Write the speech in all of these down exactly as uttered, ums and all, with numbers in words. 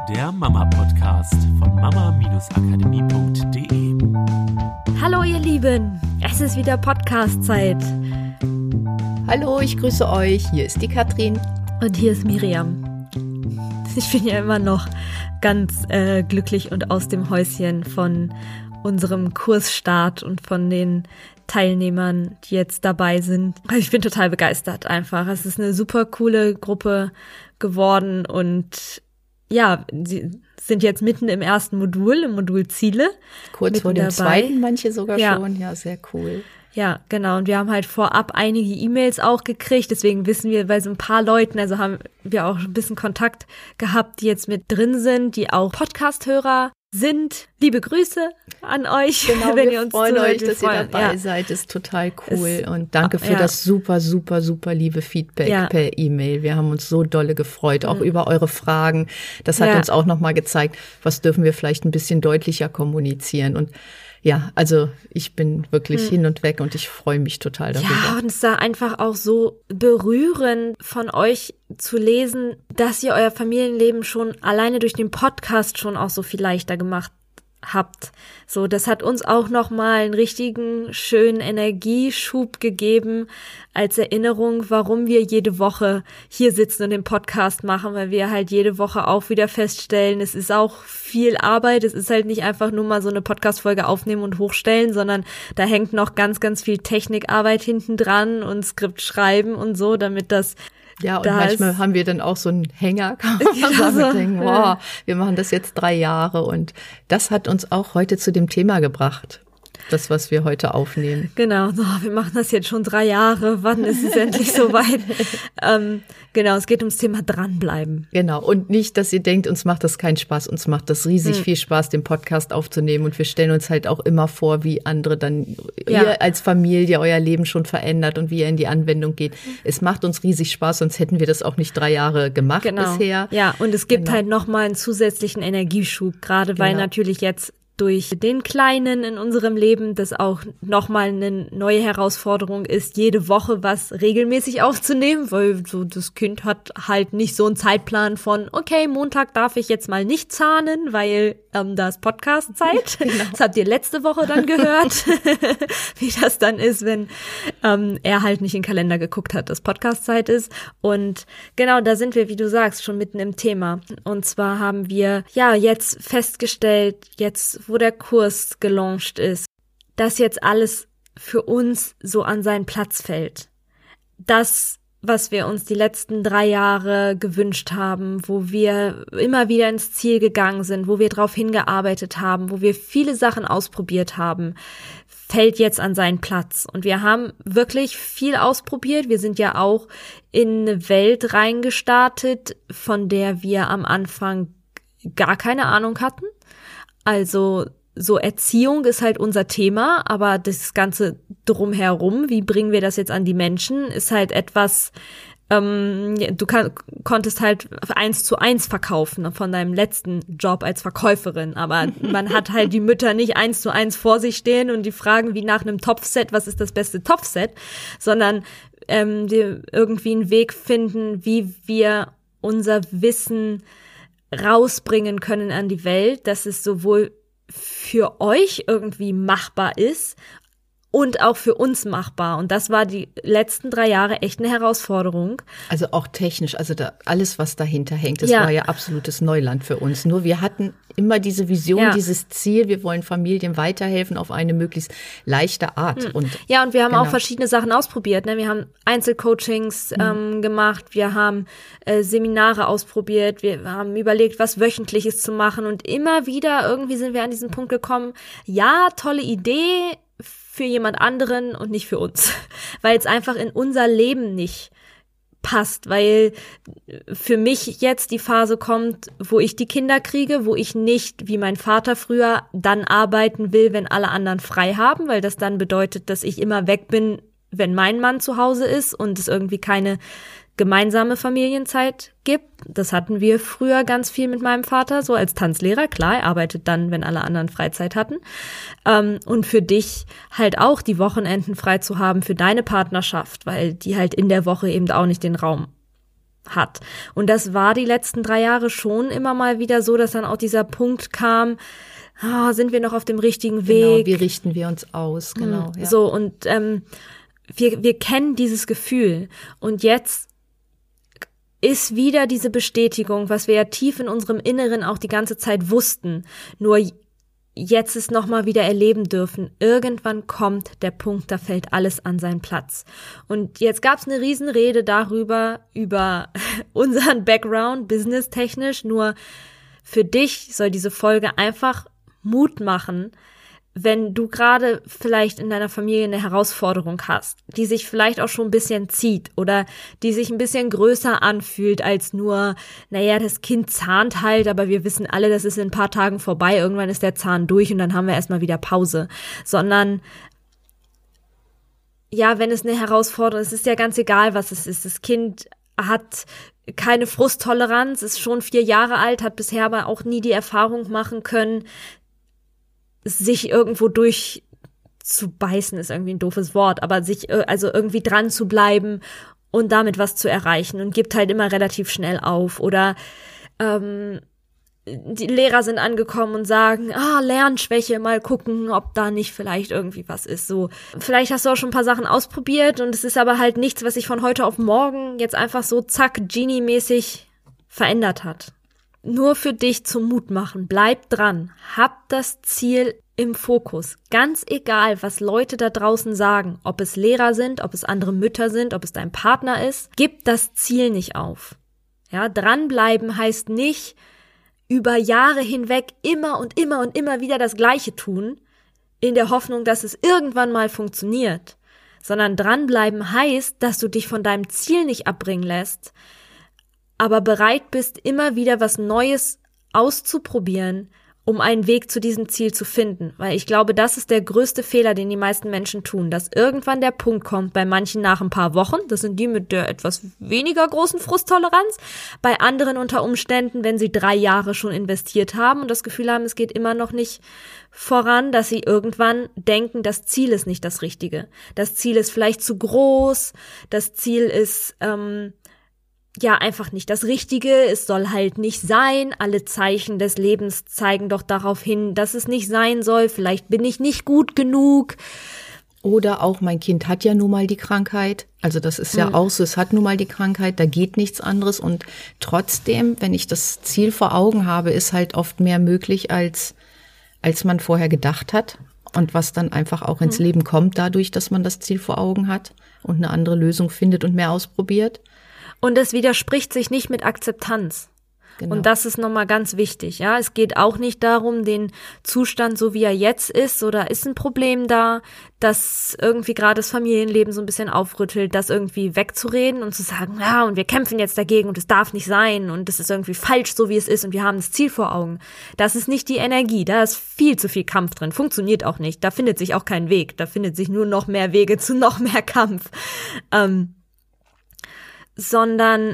der Mama-Podcast von mama akademie punkt de. Hallo ihr Lieben, es ist wieder Podcast-Zeit. Hallo, ich grüße euch, hier ist die Katrin. Und hier ist Miriam. Ich bin ja immer noch ganz äh, glücklich und aus dem Häuschen von unserem Kursstart und von den Teilnehmern, die jetzt dabei sind. Ich bin total begeistert einfach. Es ist eine super coole Gruppe geworden und ja, sie sind jetzt mitten im ersten Modul, im Modul Ziele. Kurz vor dem dabei. zweiten, manche sogar ja. schon. Ja, sehr cool. Ja, genau. Und wir haben halt vorab einige E-Mails auch gekriegt. Deswegen wissen wir bei so ein paar Leuten, also haben wir auch ein bisschen Kontakt gehabt, die jetzt mit drin sind, die auch Podcast-Hörer sind. Liebe Grüße an euch, genau, wenn wir ihr uns freuen zuhört. euch, dass freuen. ihr dabei ja. seid. Ist total cool. Es, und danke für ja. das super, super, super liebe Feedback ja. per E-Mail. Wir haben uns so dolle gefreut, auch mhm. über eure Fragen. Das hat ja. uns auch nochmal gezeigt, was dürfen wir vielleicht ein bisschen deutlicher kommunizieren. Und ja, also ich bin wirklich hm. hin und weg und ich freue mich total darüber. Ja, und es war einfach auch so berührend von euch zu lesen, dass ihr euer Familienleben schon alleine durch den Podcast schon auch so viel leichter gemacht habt. So, das hat uns auch nochmal einen richtigen, schönen Energieschub gegeben als Erinnerung, warum wir jede Woche hier sitzen und den Podcast machen, weil wir halt jede Woche auch wieder feststellen, es ist auch viel Arbeit, es ist halt nicht einfach nur mal so eine Podcast-Folge aufnehmen und hochstellen, sondern da hängt noch ganz, ganz viel Technikarbeit hinten dran und Skript schreiben und so, damit das Ja, und da manchmal ist, haben wir dann auch so einen Hänger, kann man ja, so denken, wow, wir machen das jetzt drei Jahre und das hat uns auch heute zu dem Thema gebracht, das, was wir heute aufnehmen. Genau, so, wir machen das jetzt schon drei Jahre, wann ist es endlich soweit? ähm, genau, es geht ums Thema dranbleiben. Genau, und nicht, dass ihr denkt, uns macht das keinen Spaß, uns macht das riesig hm. viel Spaß, den Podcast aufzunehmen und wir stellen uns halt auch immer vor, wie andere dann, ja. ihr als Familie euer Leben schon verändert und wie ihr in die Anwendung geht. Es macht uns riesig Spaß, sonst hätten wir das auch nicht drei Jahre gemacht genau. bisher. Ja, und es gibt genau. halt nochmal einen zusätzlichen Energieschub, gerade weil genau. natürlich jetzt durch den Kleinen in unserem Leben, das auch nochmal eine neue Herausforderung ist, jede Woche was regelmäßig aufzunehmen, weil so das Kind hat halt nicht so einen Zeitplan von, okay, Montag darf ich jetzt mal nicht zahnen, weil ähm, da ist Podcast-Zeit. Genau. Das habt ihr letzte Woche dann gehört, wie das dann ist, wenn ähm, er halt nicht in den Kalender geguckt hat, dass Podcast-Zeit ist. Und genau, da sind wir, wie du sagst, schon mitten im Thema. Und zwar haben wir ja jetzt festgestellt, jetzt wo der Kurs gelauncht ist, dass jetzt alles für uns so an seinen Platz fällt. Das, was wir uns die letzten drei Jahre gewünscht haben, wo wir immer wieder ins Ziel gegangen sind, wo wir drauf hingearbeitet haben, wo wir viele Sachen ausprobiert haben, fällt jetzt an seinen Platz. Und wir haben wirklich viel ausprobiert. Wir sind ja auch in eine Welt reingestartet, von der wir am Anfang gar keine Ahnung hatten. Also so Erziehung ist halt unser Thema, aber das Ganze drumherum, wie bringen wir das jetzt an die Menschen, ist halt etwas, ähm, du kann, konntest halt eins zu eins verkaufen von deinem letzten Job als Verkäuferin, aber man hat halt die Mütter nicht eins zu eins vor sich stehen und die fragen wie nach einem Topfset, was ist das beste Topfset, sondern ähm, die irgendwie einen Weg finden, wie wir unser Wissen rausbringen können an die Welt, dass es sowohl für euch irgendwie machbar ist und auch für uns machbar. Und das war die letzten drei Jahre echt eine Herausforderung. Also auch technisch, also da, alles, was dahinter hängt, das ja. war ja absolutes Neuland für uns. Nur wir hatten immer diese Vision, ja. dieses Ziel, wir wollen Familien weiterhelfen auf eine möglichst leichte Art. Hm. Und ja, und wir haben genau. auch verschiedene Sachen ausprobiert. Ne? Wir haben Einzelcoachings hm. ähm, gemacht, wir haben äh, Seminare ausprobiert, wir haben überlegt, was Wöchentliches zu machen. Und immer wieder irgendwie sind wir an diesen Punkt gekommen, ja, tolle Idee, für jemand anderen und nicht für uns, weil es einfach in unser Leben nicht passt, weil für mich jetzt die Phase kommt, wo ich die Kinder kriege, wo ich nicht, wie mein Vater früher, dann arbeiten will, wenn alle anderen frei haben, weil das dann bedeutet, dass ich immer weg bin, wenn mein Mann zu Hause ist und es irgendwie keine gemeinsame Familienzeit gibt. Das hatten wir früher ganz viel mit meinem Vater, so als Tanzlehrer. Klar, er arbeitet dann, wenn alle anderen Freizeit hatten. Ähm, und für dich halt auch die Wochenenden frei zu haben für deine Partnerschaft, weil die halt in der Woche eben auch nicht den Raum hat. Und das war die letzten drei Jahre schon immer mal wieder so, dass dann auch dieser Punkt kam, oh, sind wir noch auf dem richtigen Weg? Genau, wie richten wir uns aus, genau. Hm, ja. So, und ähm, wir, wir kennen dieses Gefühl. Und jetzt ist wieder diese Bestätigung, was wir ja tief in unserem Inneren auch die ganze Zeit wussten, nur jetzt es nochmal wieder erleben dürfen. Irgendwann kommt der Punkt, da fällt alles an seinen Platz. Und jetzt gab es eine Riesenrede darüber, über unseren Background, businesstechnisch. Nur für dich soll diese Folge einfach Mut machen, wenn du gerade vielleicht in deiner Familie eine Herausforderung hast, die sich vielleicht auch schon ein bisschen zieht oder die sich ein bisschen größer anfühlt als nur, naja, das Kind zahnt halt, aber wir wissen alle, das ist in ein paar Tagen vorbei, irgendwann ist der Zahn durch und dann haben wir erstmal wieder Pause, sondern ja, wenn es eine Herausforderung ist, ist ja ganz egal, was es ist. Das Kind hat keine Frusttoleranz, ist schon vier Jahre alt, hat bisher aber auch nie die Erfahrung machen können, sich irgendwo durchzubeißen, ist irgendwie ein doofes Wort, aber sich also irgendwie dran zu bleiben und damit was zu erreichen und gibt halt immer relativ schnell auf. Oder ähm, die Lehrer sind angekommen und sagen, ah, Lernschwäche, mal gucken, ob da nicht vielleicht irgendwie was ist. So, vielleicht hast du auch schon ein paar Sachen ausprobiert und es ist aber halt nichts, was sich von heute auf morgen jetzt einfach so zack, Genie-mäßig verändert hat. Nur für dich zum Mut machen. Bleib dran. Hab das Ziel im Fokus. Ganz egal, was Leute da draußen sagen. Ob es Lehrer sind, ob es andere Mütter sind, ob es dein Partner ist. Gib das Ziel nicht auf. Ja, dranbleiben heißt nicht über Jahre hinweg immer und immer und immer wieder das Gleiche tun, in der Hoffnung, dass es irgendwann mal funktioniert. Sondern dranbleiben heißt, dass du dich von deinem Ziel nicht abbringen lässt, aber bereit bist, immer wieder was Neues auszuprobieren, um einen Weg zu diesem Ziel zu finden. Weil ich glaube, das ist der größte Fehler, den die meisten Menschen tun, dass irgendwann der Punkt kommt, bei manchen nach ein paar Wochen, das sind die mit der etwas weniger großen Frusttoleranz, bei anderen unter Umständen, wenn sie drei Jahre schon investiert haben und das Gefühl haben, es geht immer noch nicht voran, dass sie irgendwann denken, das Ziel ist nicht das Richtige. Das Ziel ist vielleicht zu groß, das Ziel ist ähm, ja einfach nicht das Richtige, es soll halt nicht sein, alle Zeichen des Lebens zeigen doch darauf hin, dass es nicht sein soll, vielleicht bin ich nicht gut genug. Oder auch, mein Kind hat ja nun mal die Krankheit, also das ist ja mhm. auch so, es hat nun mal die Krankheit, da geht nichts anderes und trotzdem, wenn ich das Ziel vor Augen habe, ist halt oft mehr möglich, als, als man vorher gedacht hat und was dann einfach auch ins mhm. Leben kommt dadurch, dass man das Ziel vor Augen hat und eine andere Lösung findet und mehr ausprobiert. Und es widerspricht sich nicht mit Akzeptanz. Genau. Und das ist nochmal ganz wichtig. Ja, es geht auch nicht darum, den Zustand, so wie er jetzt ist, oder ist ein Problem da, das irgendwie gerade das Familienleben so ein bisschen aufrüttelt, das irgendwie wegzureden und zu sagen, ja, und wir kämpfen jetzt dagegen und es darf nicht sein und es ist irgendwie falsch, so wie es ist und wir haben das Ziel vor Augen. Das ist nicht die Energie, da ist viel zu viel Kampf drin, funktioniert auch nicht, da findet sich auch kein Weg, da findet sich nur noch mehr Wege zu noch mehr Kampf. Ähm, sondern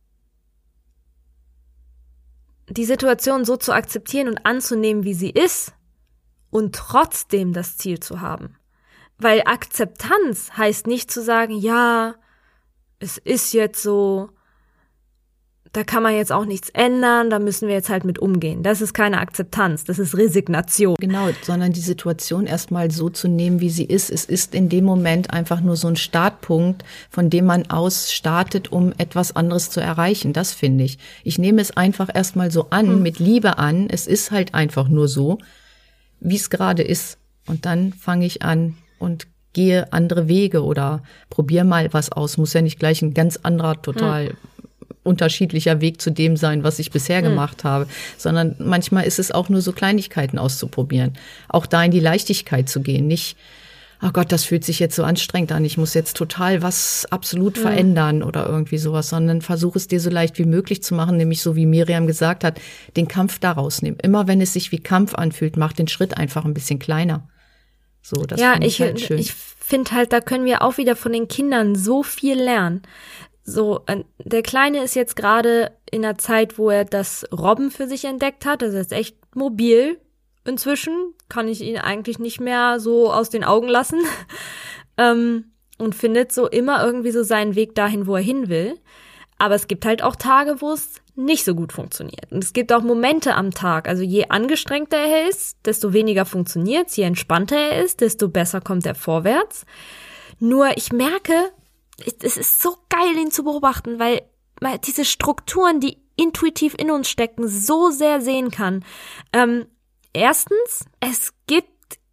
die Situation so zu akzeptieren und anzunehmen, wie sie ist und trotzdem das Ziel zu haben. Weil Akzeptanz heißt nicht zu sagen, ja, es ist jetzt so, da kann man jetzt auch nichts ändern, da müssen wir jetzt halt mit umgehen. Das ist keine Akzeptanz, das ist Resignation. Genau, sondern die Situation erstmal so zu nehmen, wie sie ist. Es ist in dem Moment einfach nur so ein Startpunkt, von dem man aus startet, um etwas anderes zu erreichen. Das finde ich. Ich nehme es einfach erstmal so an, hm. mit Liebe an. Es ist halt einfach nur so, wie es gerade ist. Und dann fange ich an und gehe andere Wege oder probiere mal was aus. Muss ja nicht gleich ein ganz anderer, total hm. unterschiedlicher Weg zu dem sein, was ich bisher hm. gemacht habe, sondern manchmal ist es auch nur so Kleinigkeiten auszuprobieren. Auch da in die Leichtigkeit zu gehen, nicht, ach Gott, das fühlt sich jetzt so anstrengend an, ich muss jetzt total was absolut hm. verändern oder irgendwie sowas, sondern versuch es dir so leicht wie möglich zu machen, nämlich so wie Miriam gesagt hat, den Kampf da rausnehmen. Immer wenn es sich wie Kampf anfühlt, mach den Schritt einfach ein bisschen kleiner. So, das ja, finde ich, ich halt schön. Ich finde halt, da können wir auch wieder von den Kindern so viel lernen. So, der Kleine ist jetzt gerade in einer Zeit, wo er das Robben für sich entdeckt hat. Das ist echt mobil inzwischen. Kann ich ihn eigentlich nicht mehr so aus den Augen lassen. ähm, und findet so immer irgendwie so seinen Weg dahin, wo er hin will. Aber es gibt halt auch Tage, wo es nicht so gut funktioniert. Und es gibt auch Momente am Tag. Also je angestrengter er ist, desto weniger funktioniert es. Je entspannter er ist, desto besser kommt er vorwärts. Nur ich merke, es ist so geil, ihn zu beobachten, weil man diese Strukturen, die intuitiv in uns stecken, so sehr sehen kann. Ähm, erstens, es gibt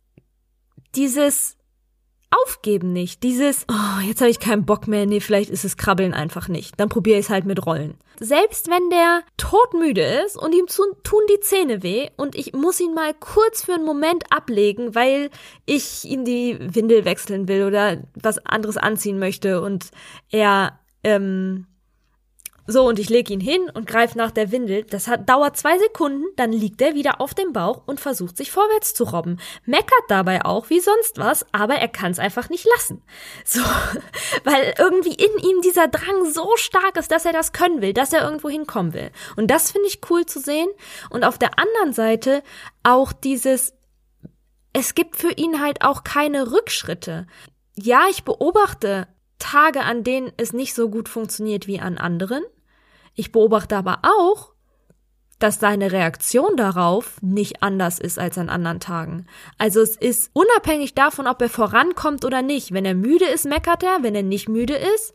dieses Aufgeben nicht, dieses, oh, jetzt habe ich keinen Bock mehr, nee, vielleicht ist es Krabbeln einfach nicht. Dann probiere ich es halt mit Rollen. Selbst wenn der todmüde ist und ihm zu, tun die Zähne weh und ich muss ihn mal kurz für einen Moment ablegen, weil ich ihm die Windel wechseln will oder was anderes anziehen möchte und er, ähm, so, und ich lege ihn hin und greife nach der Windel. Das hat, dauert zwei Sekunden, dann liegt er wieder auf dem Bauch und versucht sich vorwärts zu robben. Meckert dabei auch wie sonst was, aber er kann es einfach nicht lassen. So, weil irgendwie in ihm dieser Drang so stark ist, dass er das können will, dass er irgendwo hinkommen will. Und das finde ich cool zu sehen. Und auf der anderen Seite auch dieses, es gibt für ihn halt auch keine Rückschritte. Ja, ich beobachte Tage, an denen es nicht so gut funktioniert wie an anderen. Ich beobachte aber auch, dass seine Reaktion darauf nicht anders ist als an anderen Tagen. Also es ist unabhängig davon, ob er vorankommt oder nicht. Wenn er müde ist, meckert er. Wenn er nicht müde ist,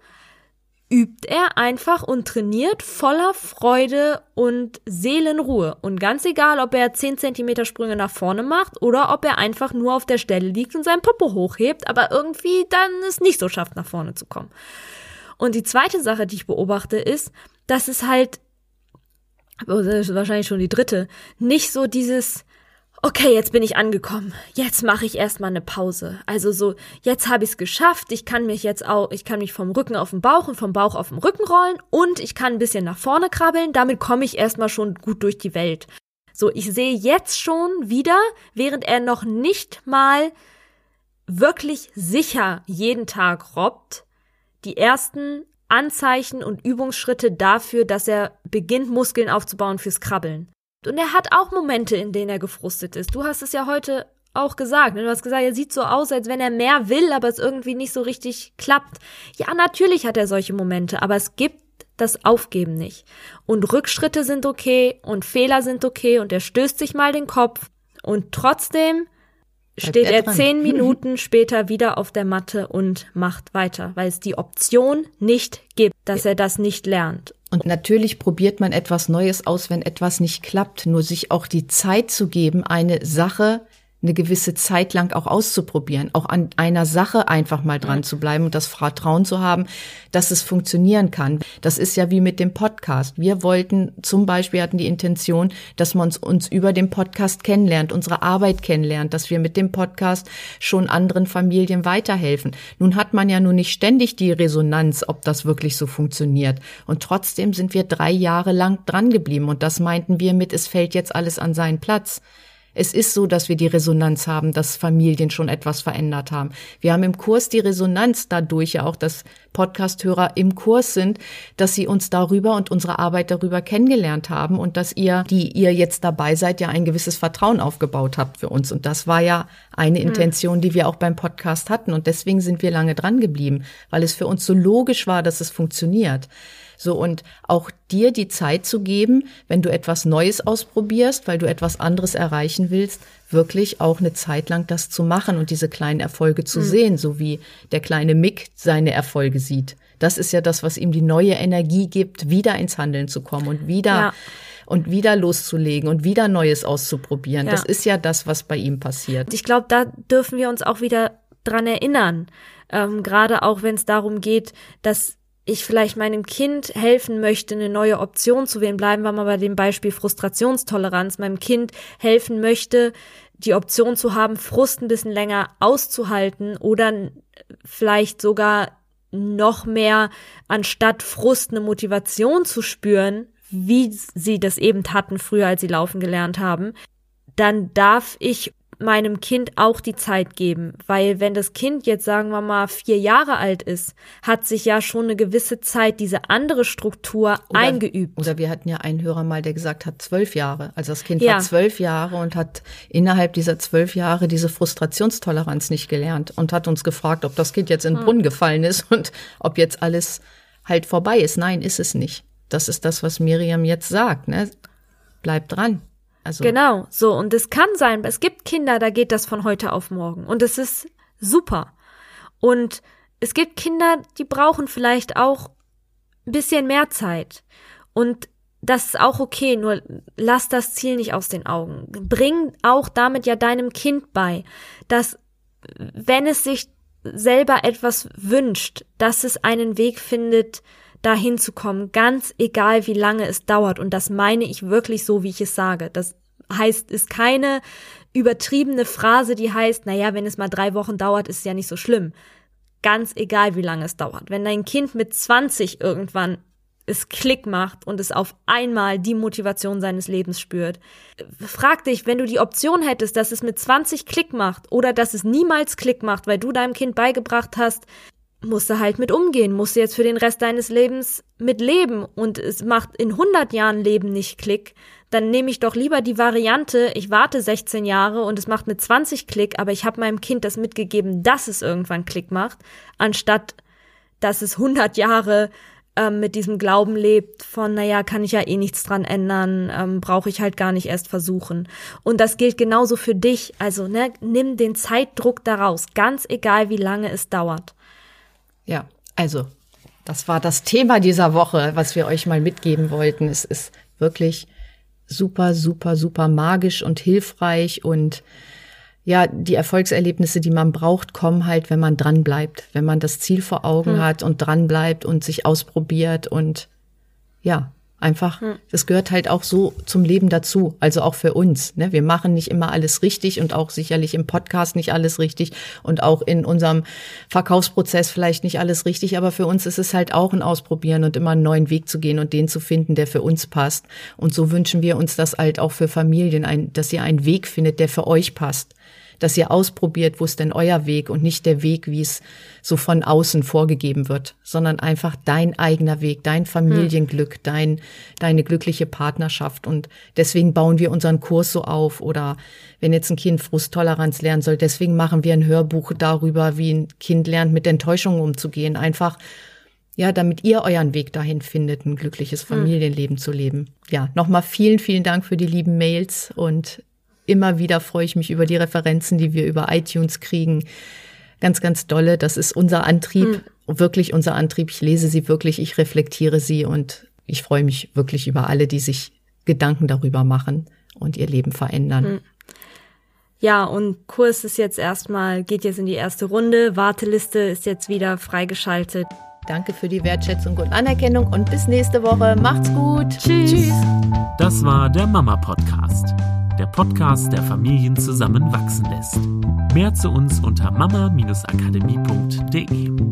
übt er einfach und trainiert voller Freude und Seelenruhe. Und ganz egal, ob er zehn Zentimeter Sprünge nach vorne macht oder ob er einfach nur auf der Stelle liegt und seinen Popo hochhebt, aber irgendwie dann es nicht so schafft, nach vorne zu kommen. Und die zweite Sache, die ich beobachte, ist, dass es halt, das ist wahrscheinlich schon die dritte, nicht so dieses, okay, jetzt bin ich angekommen, jetzt mache ich erstmal eine Pause. Also so, jetzt habe ich es geschafft, ich kann mich jetzt auch, ich kann mich vom Rücken auf den Bauch und vom Bauch auf den Rücken rollen und ich kann ein bisschen nach vorne krabbeln, damit komme ich erstmal schon gut durch die Welt. So, ich sehe jetzt schon wieder, während er noch nicht mal wirklich sicher jeden Tag robbt, die ersten Anzeichen und Übungsschritte dafür, dass er beginnt, Muskeln aufzubauen fürs Krabbeln. Und er hat auch Momente, in denen er gefrustet ist. Du hast es ja heute auch gesagt. Du hast gesagt, er sieht so aus, als wenn er mehr will, aber es irgendwie nicht so richtig klappt. Ja, natürlich hat er solche Momente, aber es gibt das Aufgeben nicht. Und Rückschritte sind okay und Fehler sind okay und er stößt sich mal den Kopf. Und trotzdem steht er zehn Minuten später wieder auf der Matte und macht weiter, weil es die Option nicht gibt, dass er das nicht lernt. Und natürlich probiert man etwas Neues aus, wenn etwas nicht klappt. Nur sich auch die Zeit zu geben, eine Sache eine gewisse Zeit lang auch auszuprobieren, auch an einer Sache einfach mal dran zu bleiben und das Vertrauen zu haben, dass es funktionieren kann. Das ist ja wie mit dem Podcast. Wir wollten zum Beispiel, hatten die Intention, dass man uns, uns über den Podcast kennenlernt, unsere Arbeit kennenlernt, dass wir mit dem Podcast schon anderen Familien weiterhelfen. Nun hat man ja nun nicht ständig die Resonanz, ob das wirklich so funktioniert. Und trotzdem sind wir drei Jahre lang dran geblieben und das meinten wir mit, es fällt jetzt alles an seinen Platz. Es ist so, dass wir die Resonanz haben, dass Familien schon etwas verändert haben. Wir haben im Kurs die Resonanz dadurch ja auch, dass Podcast-Hörer im Kurs sind, dass sie uns darüber und unsere Arbeit darüber kennengelernt haben und dass ihr, die ihr jetzt dabei seid, ja ein gewisses Vertrauen aufgebaut habt für uns. Und das war ja eine Intention, die wir auch beim Podcast hatten. Und deswegen sind wir lange dran geblieben, weil es für uns so logisch war, dass es funktioniert. So, und auch dir die Zeit zu geben, wenn du etwas Neues ausprobierst, weil du etwas anderes erreichen willst, wirklich auch eine Zeit lang das zu machen und diese kleinen Erfolge zu mhm. sehen, so wie der kleine Mick seine Erfolge sieht. Das ist ja das, was ihm die neue Energie gibt, wieder ins Handeln zu kommen und wieder ja. und wieder loszulegen und wieder Neues auszuprobieren. Ja. Das ist ja das, was bei ihm passiert. Ich glaube, da dürfen wir uns auch wieder dran erinnern, ähm, gerade auch wenn es darum geht, dass ich vielleicht meinem Kind helfen möchte, eine neue Option zu wählen. Bleiben wir mal bei dem Beispiel Frustrationstoleranz. Meinem Kind helfen möchte, die Option zu haben, Frust ein bisschen länger auszuhalten oder vielleicht sogar noch mehr anstatt Frust eine Motivation zu spüren, wie sie das eben hatten früher, als sie laufen gelernt haben. Dann darf ich meinem Kind auch die Zeit geben, weil wenn das Kind jetzt, sagen wir mal, vier Jahre alt ist, hat sich ja schon eine gewisse Zeit diese andere Struktur oder, eingeübt. Oder wir hatten ja einen Hörer mal, der gesagt hat, zwölf Jahre. Also das Kind ja. war zwölf Jahre und hat innerhalb dieser zwölf Jahre diese Frustrationstoleranz nicht gelernt und hat uns gefragt, ob das Kind jetzt in den Brunnen gefallen ist und ob jetzt alles halt vorbei ist. Nein, ist es nicht. Das ist das, was Miriam jetzt sagt, ne? Bleib dran. Also. Genau, so. Und es kann sein, es gibt Kinder, da geht das von heute auf morgen. Und es ist super. Und es gibt Kinder, die brauchen vielleicht auch ein bisschen mehr Zeit. Und das ist auch okay, nur lass das Ziel nicht aus den Augen. Bring auch damit ja deinem Kind bei, dass wenn es sich selber etwas wünscht, dass es einen Weg findet, dahin zu kommen, ganz egal, wie lange es dauert. Und das meine ich wirklich so, wie ich es sage. Das heißt, ist keine übertriebene Phrase, die heißt, naja, wenn es mal drei Wochen dauert, ist es ja nicht so schlimm. Ganz egal, wie lange es dauert. Wenn dein Kind mit zwanzig irgendwann es Klick macht und es auf einmal die Motivation seines Lebens spürt, frag dich, wenn du die Option hättest, dass es mit zwanzig Klick macht oder dass es niemals Klick macht, weil du deinem Kind beigebracht hast, musst du halt mit umgehen, musst du jetzt für den Rest deines Lebens mit leben und es macht in hundert Jahren Leben nicht Klick, dann nehme ich doch lieber die Variante, ich warte sechzehn Jahre und es macht mit zwanzig Klick, aber ich habe meinem Kind das mitgegeben, dass es irgendwann Klick macht, anstatt dass es hundert Jahre ähm, mit diesem Glauben lebt von, naja, kann ich ja eh nichts dran ändern, ähm, brauche ich halt gar nicht erst versuchen. Und das gilt genauso für dich, also ne, nimm den Zeitdruck daraus, ganz egal, wie lange es dauert. Ja, also das war das Thema dieser Woche, was wir euch mal mitgeben wollten. Es ist wirklich super, super, super magisch und hilfreich und ja, die Erfolgserlebnisse, die man braucht, kommen halt, wenn man dran bleibt, wenn man das Ziel vor Augen hm. hat und dran bleibt und sich ausprobiert und ja, einfach, hm. das gehört halt auch so zum Leben dazu, also auch für uns, ne? Wir machen nicht immer alles richtig und auch sicherlich im Podcast nicht alles richtig und auch in unserem Verkaufsprozess vielleicht nicht alles richtig, aber für uns ist es halt auch ein Ausprobieren und immer einen neuen Weg zu gehen und den zu finden, der für uns passt. Und so wünschen wir uns das halt auch für Familien, ein, dass ihr einen Weg findet, der für euch passt. Dass ihr ausprobiert, wo ist denn euer Weg und nicht der Weg, wie es so von außen vorgegeben wird, sondern einfach dein eigener Weg, dein Familienglück, dein, deine glückliche Partnerschaft. Und deswegen bauen wir unseren Kurs so auf. Oder wenn jetzt ein Kind Frusttoleranz lernen soll, deswegen machen wir ein Hörbuch darüber, wie ein Kind lernt, mit Enttäuschungen umzugehen. Einfach, ja, damit ihr euren Weg dahin findet, ein glückliches Familienleben hm. zu leben. Ja, nochmal vielen, vielen Dank für die lieben Mails und immer wieder freue ich mich über die Referenzen, die wir über iTunes kriegen. Ganz, ganz dolle. Das ist unser Antrieb, mhm. wirklich unser Antrieb. Ich lese sie wirklich, ich reflektiere sie und ich freue mich wirklich über alle, die sich Gedanken darüber machen und ihr Leben verändern. Mhm. Ja, und Kurs ist jetzt erstmal, geht jetzt in die erste Runde. Warteliste ist jetzt wieder freigeschaltet. Danke für die Wertschätzung und Anerkennung und bis nächste Woche. Macht's gut. Tschüss. Tschüss. Das war der Mama-Podcast. Der Podcast, der Familien zusammenwachsen lässt. Mehr zu uns unter mama Bindestrich akademie punkt de.